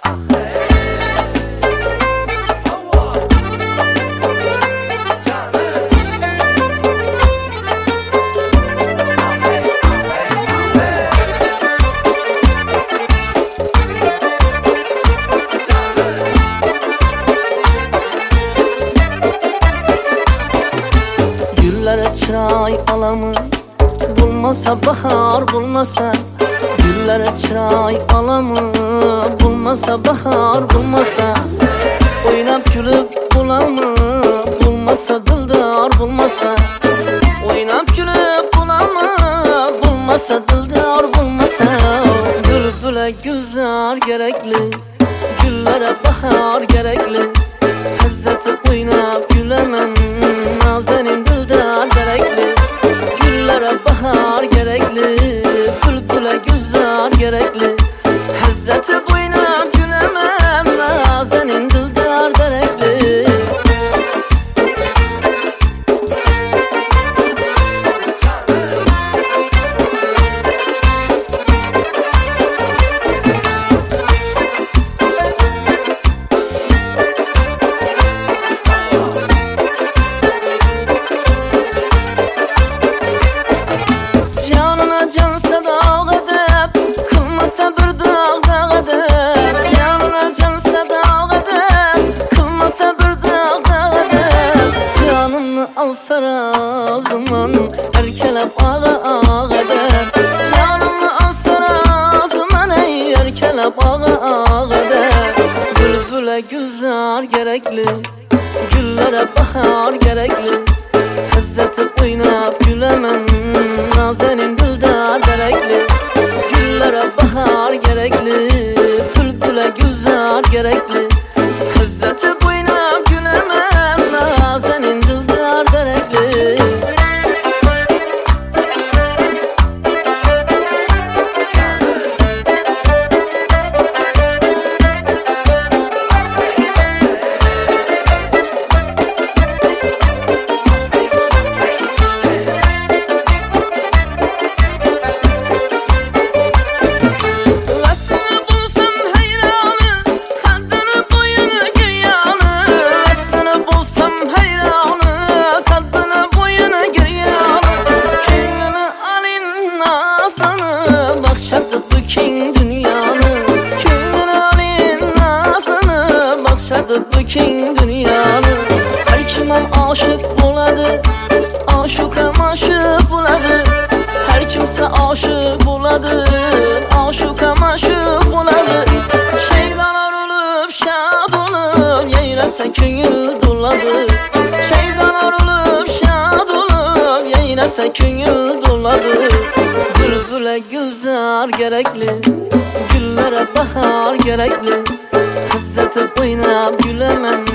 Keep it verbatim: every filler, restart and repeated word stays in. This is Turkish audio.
Güllere çıray alamı bulmasa, bahar bulmasa. Güllere çıray alamı bulmasa, bahar bulmasa. Oynap gülüp bulamı bulmasa, dildar bulmasa. Oynap gülüp bulamı bulmasa, dildar bulmasa. Bülbüle güzar gerekli, güllere bahar gerekli. Hazreti oynap gülemem, nazenin dildar gerekli. Güllere bahar gerekli, bülbüle güzar gerekli. Hazreti oynap gülemem, nazenin dildar gerekli. Cansa dağ edep, kılmasa bir dağ dağ edep. Canına cansa dağ edep, kılmasa bir dağ dağ edep. Canını alsa razıman, erkelep ağa ağa edep. Canını alsa razıman, ey erkelep ağa ağa edep. Bülbüle güzar gerekli, güllere bahar gerekli. Hazreti oynap gülemem, nazenin dildar gerekli. Güllere bahar gerekli, bülbüle güzar gerekli. Hazreti oynap gülemem, nazenin dildar gerekli. Bütün dünyanı her kimem aşık buladı, aşıkam aşık buladı. Her kimse aşık buladı, aşıkam aşık buladı. Şeydan arılıp şad olup yeyrese köyü doladı. Şeydan arılıp şad olup yeyrese köyü doladı. Bülbüle güzar gerekli, güllere bahar gerekli. Hazreti oynap gülemem,